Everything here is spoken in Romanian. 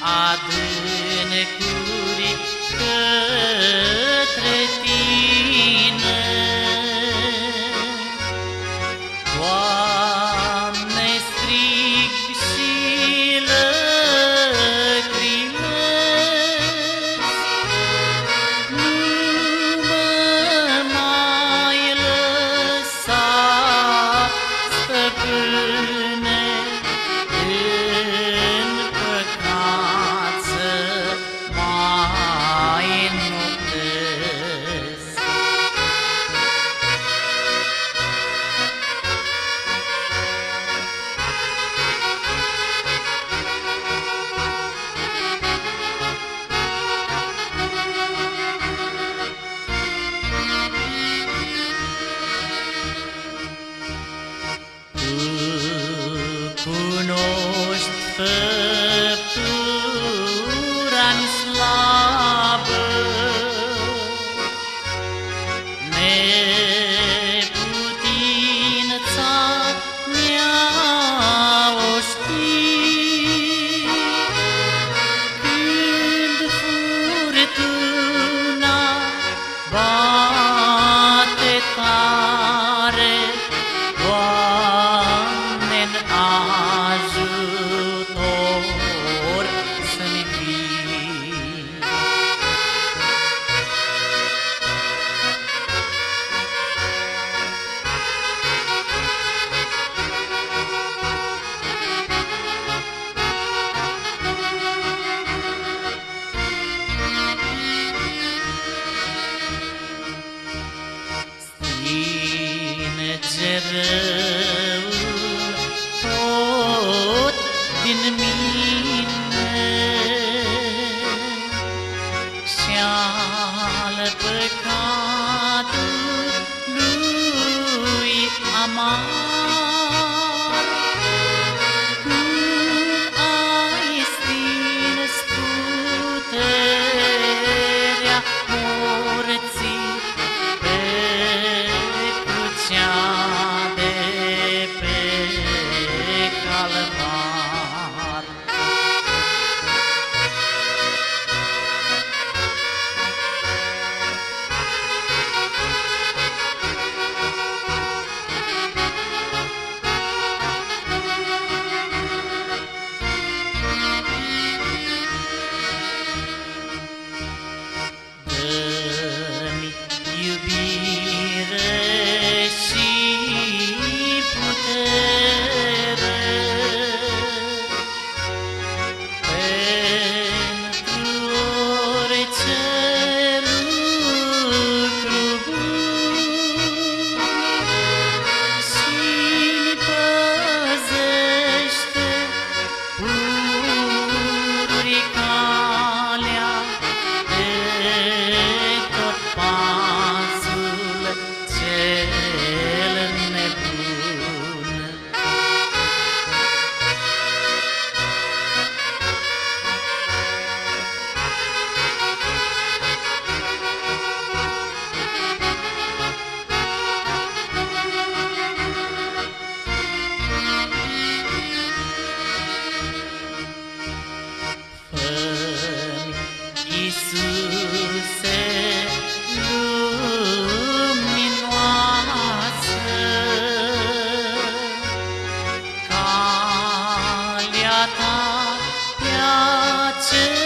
adâncuri către Tine. Doamne, strig și lăcrimez, nu mă mai lăsa, Stăpâne, în păcat să mai noptez. Cunoști făptura-mi slabă, neputința mea o știi. Când furtuna bate tare, Doamne, în ajutor să-mi vii. Stinge răul tot din mine și-al păcatului amar. Cum ai stins puterea morții pe crucea de pe Calvar. Dă-mi iubire și putere pentru orice lucru bun și-mi păzește pururi calea de tot pasul cel nebun. Fă-mi, Iisuse, luminoasă calea Ta pe acest